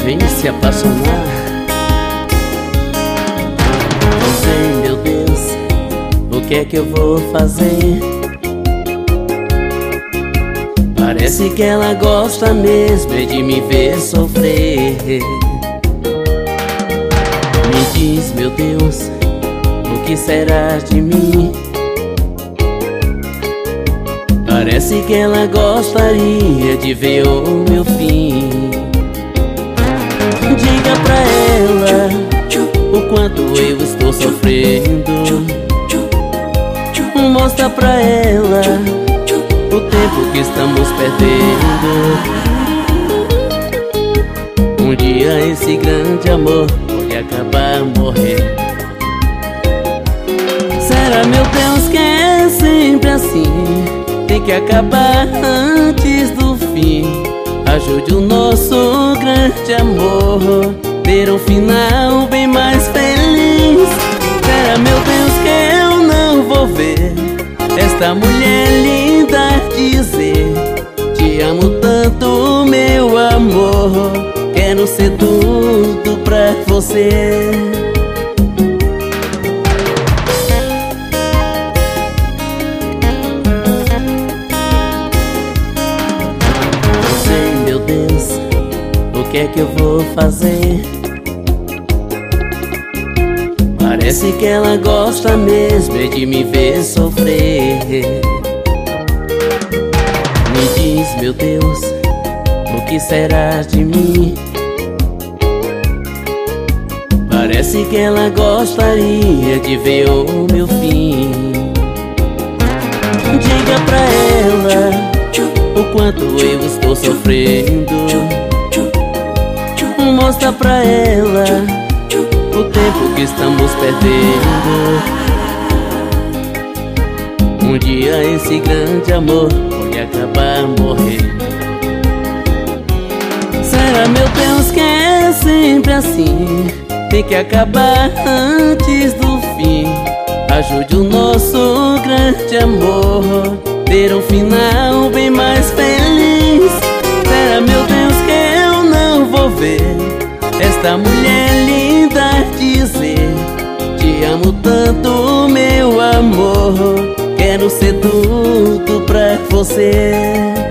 vem se apaixonar. Não sei, meu Deus, o que é que eu vou fazer? Parece que ela gosta mesmo é de me ver sofrer. Me diz, meu Deus, o que será de mim? Parece que ela gostaria de ver o meu fim. Diga pra ela o quanto eu estou sofrendo. Mostra pra ela o tempo que estamos perdendo. Um dia esse grande amor pode acabar morrer. Será, meu Deus, que é sempre assim? Tem que acabar antes do fim. Ajude o nosso grande amor ter um final bem mais feliz. Será, meu Deus, que eu não vou ver esta mulher linda dizer: te amo tanto, meu amor, quero ser tudo pra você. O que é que eu vou fazer? Parece que ela gosta mesmo é de me ver sofrer. Me diz, meu Deus, o que será de mim? Parece que ela gostaria de ver o meu fim. Diga pra ela o quanto eu estou sofrendo. Mostra pra ela o tempo que estamos perdendo. Um dia esse grande amor pode acabar morrendo. Será, meu Deus, que é sempre assim? Tem que acabar antes do fim. Ajude o nosso grande amor ter um final bem mais feliz. Será, meu Deus, que eu não vou ver esta mulher linda dizer: te amo tanto, meu amor, quero ser tudo pra você.